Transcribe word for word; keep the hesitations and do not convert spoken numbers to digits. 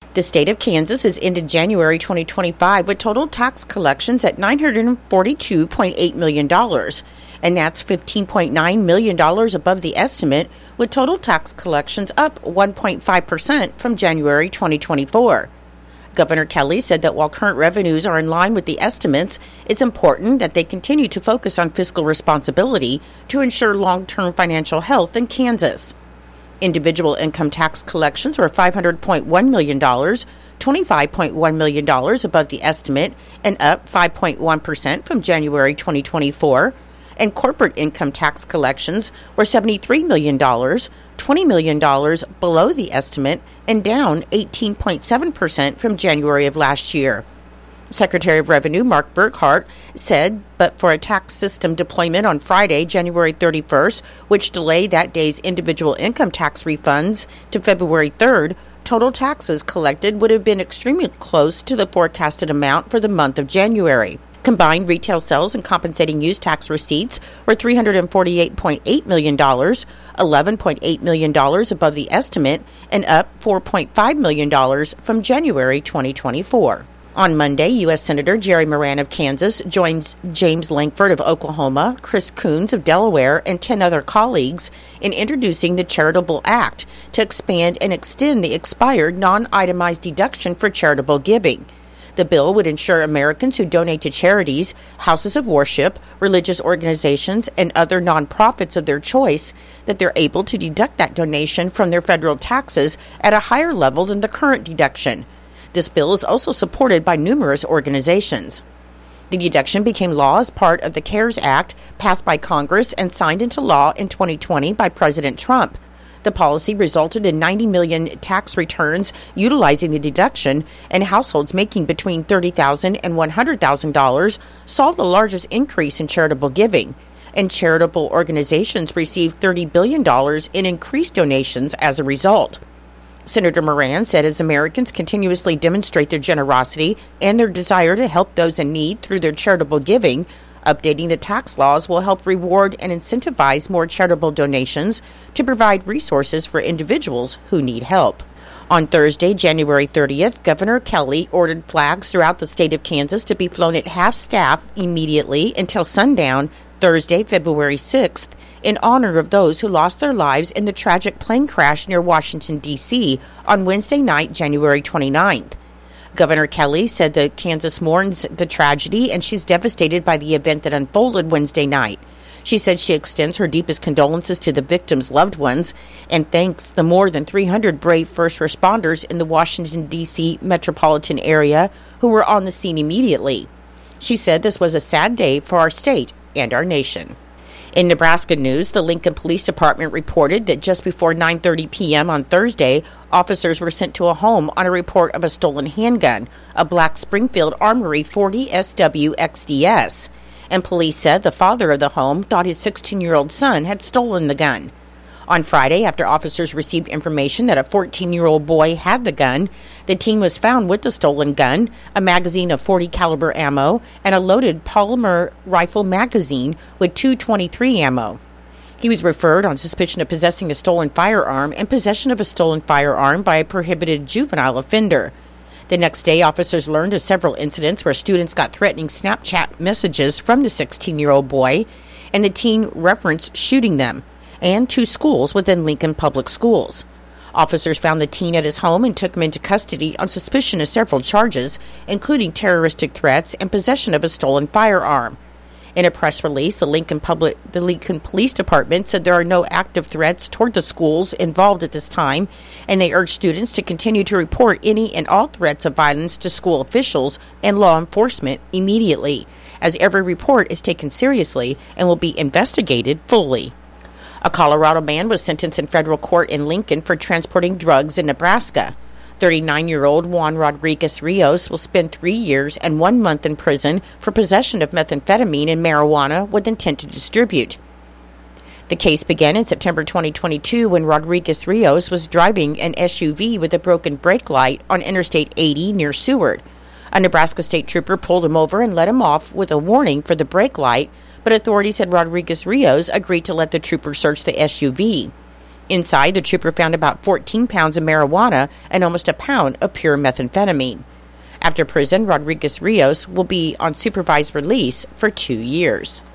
The state of Kansas has ended January twenty twenty-five with total tax collections at nine hundred forty-two point eight million dollars, and that's fifteen point nine million dollars above the estimate, with total tax collections up one point five percent from January twenty twenty-four. Governor Kelly said that while current revenues are in line with the estimates, it's important that they continue to focus on fiscal responsibility to ensure long-term financial health in Kansas. Individual income tax collections were five hundred point one million dollars, twenty-five point one million dollars above the estimate, and up five point one percent from January twenty twenty-four. And corporate income tax collections were seventy-three million dollars, twenty million dollars below the estimate, and down eighteen point seven percent from January of last year. Secretary of Revenue Mark Burkhart said, but for a tax system deployment on Friday, January thirty-first, which delayed that day's individual income tax refunds to February third, total taxes collected would have been extremely close to the forecasted amount for the month of January. Combined retail sales and compensating use tax receipts were three hundred forty-eight point eight million dollars, eleven point eight million dollars above the estimate, and up four point five million dollars from January twenty twenty-four. On Monday, U S. Senator Jerry Moran of Kansas joined James Lankford of Oklahoma, Chris Coons of Delaware, and ten other colleagues in introducing the Charitable Act to expand and extend the expired non-itemized deduction for charitable giving. The bill would ensure Americans who donate to charities, houses of worship, religious organizations, and other nonprofits of their choice that they're able to deduct that donation from their federal taxes at a higher level than the current deduction. This bill is also supported by numerous organizations. The deduction became law as part of the CARES Act, passed by Congress and signed into law in twenty twenty by President Trump. The policy resulted in ninety million tax returns utilizing the deduction, and households making between thirty thousand dollars and one hundred thousand dollars saw the largest increase in charitable giving, and charitable organizations received thirty billion dollars in increased donations as a result. Senator Moran said as Americans continuously demonstrate their generosity and their desire to help those in need through their charitable giving, updating the tax laws will help reward and incentivize more charitable donations to provide resources for individuals who need help. On Thursday, January thirtieth, Governor Kelly ordered flags throughout the state of Kansas to be flown at half staff immediately until sundown Thursday, February sixth, in honor of those who lost their lives in the tragic plane crash near Washington, D C on Wednesday night, January twenty-ninth. Governor Kelly said that Kansas mourns the tragedy and she's devastated by the event that unfolded Wednesday night. She said she extends her deepest condolences to the victims' loved ones and thanks the more than three hundred brave first responders in the Washington, D C metropolitan area who were on the scene immediately. She said this was a sad day for our state and our nation. In Nebraska news, the Lincoln Police Department reported that just before nine thirty p.m. on Thursday, officers were sent to a home on a report of a stolen handgun, a black Springfield Armory forty S W X D S, and police said the father of the home thought his sixteen-year-old son had stolen the gun. On Friday, after officers received information that a fourteen-year-old boy had the gun, the teen was found with the stolen gun, a magazine of forty caliber ammo, and a loaded polymer rifle magazine with two twenty-three ammo. He was referred on suspicion of possessing a stolen firearm and possession of a stolen firearm by a prohibited juvenile offender. The next day, officers learned of several incidents where students got threatening Snapchat messages from the sixteen-year-old boy, and the teen referenced shooting them, and two schools within Lincoln Public Schools. Officers found the teen at his home and took him into custody on suspicion of several charges, including terroristic threats and possession of a stolen firearm. In a press release, the Lincoln Public, the Lincoln Police Department said there are no active threats toward the schools involved at this time, and they urge students to continue to report any and all threats of violence to school officials and law enforcement immediately, as every report is taken seriously and will be investigated fully. A Colorado man was sentenced in federal court in Lincoln for transporting drugs in Nebraska. thirty-nine-year-old Juan Rodriguez Rios will spend three years and one month in prison for possession of methamphetamine and marijuana with intent to distribute. The case began in September twenty twenty-two when Rodriguez Rios was driving an S U V with a broken brake light on Interstate eighty near Seward. A Nebraska state trooper pulled him over and let him off with a warning for the brake light, but authorities said Rodriguez Rios agreed to let the trooper search the S U V. Inside, the trooper found about fourteen pounds of marijuana and almost a pound of pure methamphetamine. After prison, Rodriguez Rios will be on supervised release for two years.